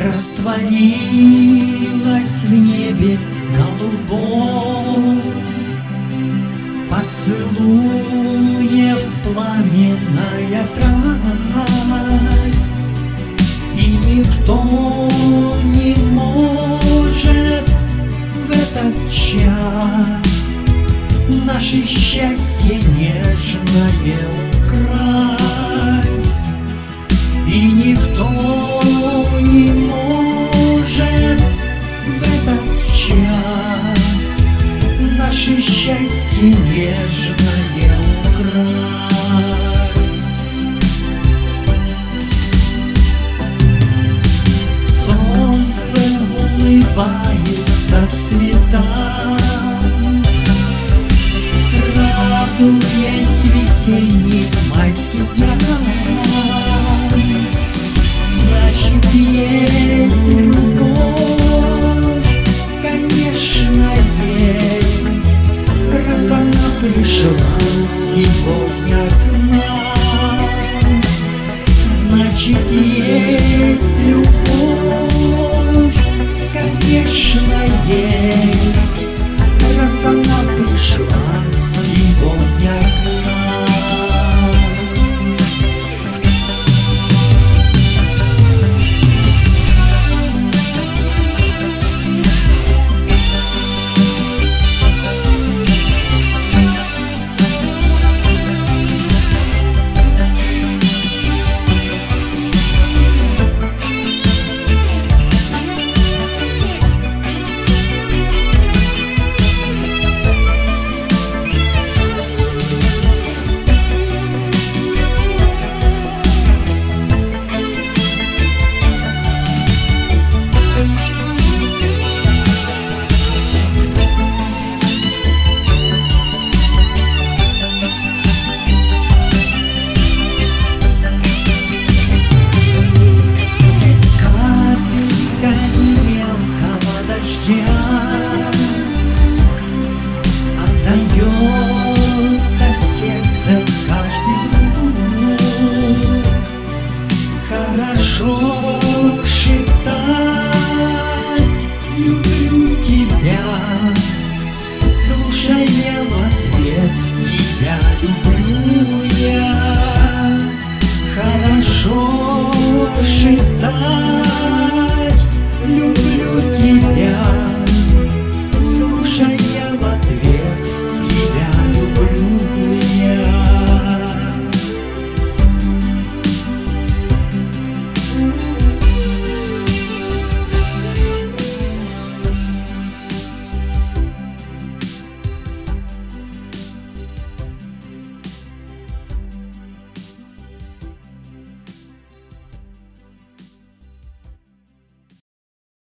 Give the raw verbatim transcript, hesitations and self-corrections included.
растворилась в небе голубом, поцелуев пламенная страсть, и никто не может в этот час наше счастье нежное украсть, и никто не может в этот час наше счастье нежное украсть. Солнце улыбается цветам, радуясь весенним майским дням. Значит, есть любовь, конечно, есть, раз она пришла сегодня к нам. Значит, есть любовь, конечно, есть, раз она пришла сегодня к нам. Отдается в сердце каждый звук. Хорошо шептать «люблю тебя», слушая в ответ «тебя люблю я». Хорошо шептать